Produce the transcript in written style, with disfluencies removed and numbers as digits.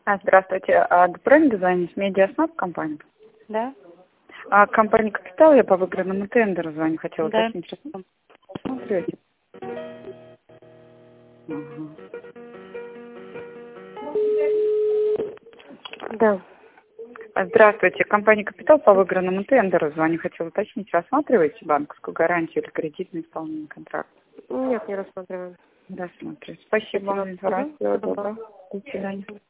Здравствуйте. Правильно дозвонились? Медиаснаб компания? Да. Компания «Капитал», я по выигранному тендеру звоню, хотела Да. уточнить. Смотрите. Да. Здравствуйте. Компания «Капитал», по выигранному тендеру звоню, хотела уточнить. Рассматриваете банковскую гарантию или кредитное исполнение контракта? Нет, не рассматриваем. Рассматриваю. Спасибо вам за информацию. До свидания.